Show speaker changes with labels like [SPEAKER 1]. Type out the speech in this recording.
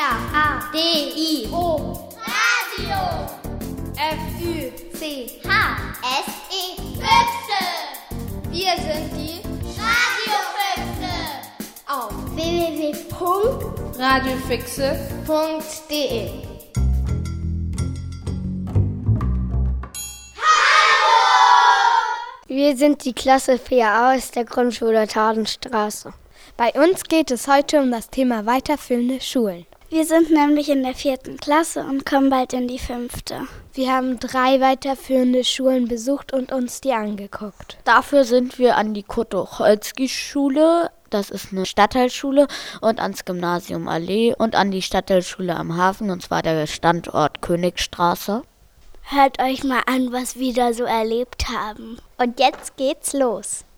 [SPEAKER 1] R-A-D-I-O.
[SPEAKER 2] Radio.
[SPEAKER 1] F-Ü-C-H-S-E.
[SPEAKER 2] Füchse.
[SPEAKER 1] Wir sind die
[SPEAKER 2] Radiofüchse.
[SPEAKER 1] auf www.radiofüchse.de. Wir sind die Klasse 4a aus der Grundschule Tadenstraße.
[SPEAKER 3] Bei uns geht es heute um das Thema weiterführende Schulen.
[SPEAKER 4] Wir sind nämlich in der 4. Klasse und kommen bald in die 5.
[SPEAKER 3] Wir haben 3 weiterführende Schulen besucht und uns die angeguckt.
[SPEAKER 5] Dafür sind wir an die Kurt-Tucholsky-Schule, das ist eine Stadtteilschule, und ans Gymnasium Allee und an die Stadtteilschule am Hafen, und zwar der Standort Königstraße.
[SPEAKER 4] Hört euch mal an, was wir da so erlebt haben.
[SPEAKER 3] Und jetzt geht's los.